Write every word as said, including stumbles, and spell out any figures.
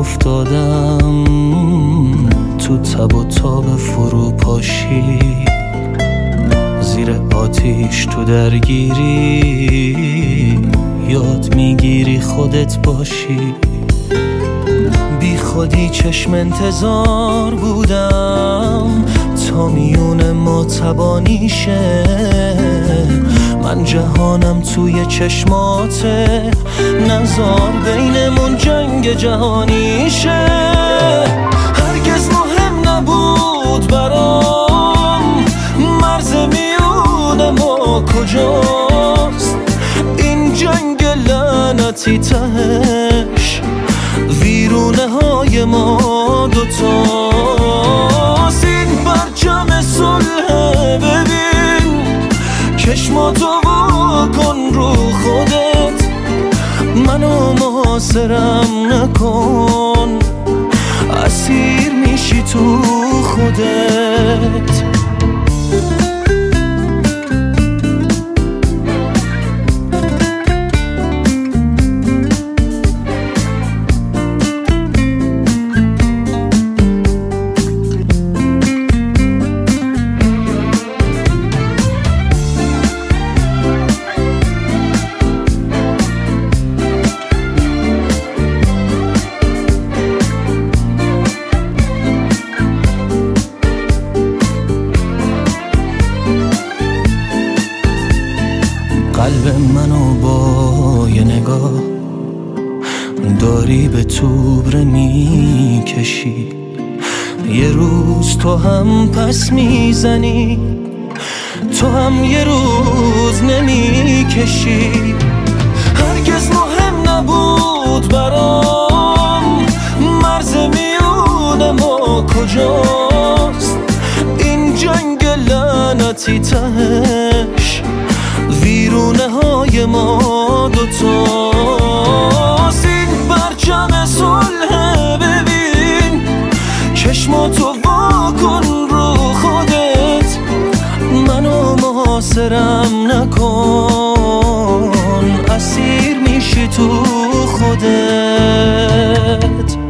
افتادم تو تب و تاب فروپاشی، زیر آتیش تو درگیری یاد میگیری خودت باشی. بی خودی چشم انتظار بودم تا میون ما تبانی شه، من جهانم توی چشماته، نزار بینمون جنگ جهانی شه. هرگز مهم نبود برام مرز میون ما کجاست، این جنگ لعنتی تهش ویرونه های ما دوتاست. این پرچم صلح ببین، چشماتو واکن رو خودت، منو محاصرم نکن، اسیر میشی تو خودت. قلب منو با یه نگاه داری به توبره میکشی، یه روز تو هم پس میزنی، تو هم یه روز نمیکشی. هرگز مهم نبود برام مرز میون ما کجاست، این جنگ لعنتی تهش ویرونه های ما دوتاست. این پرچم صلح ببین، چشماتو واکن رو خودت، منو محاصرم نکن، اسیر میشی تو خودت.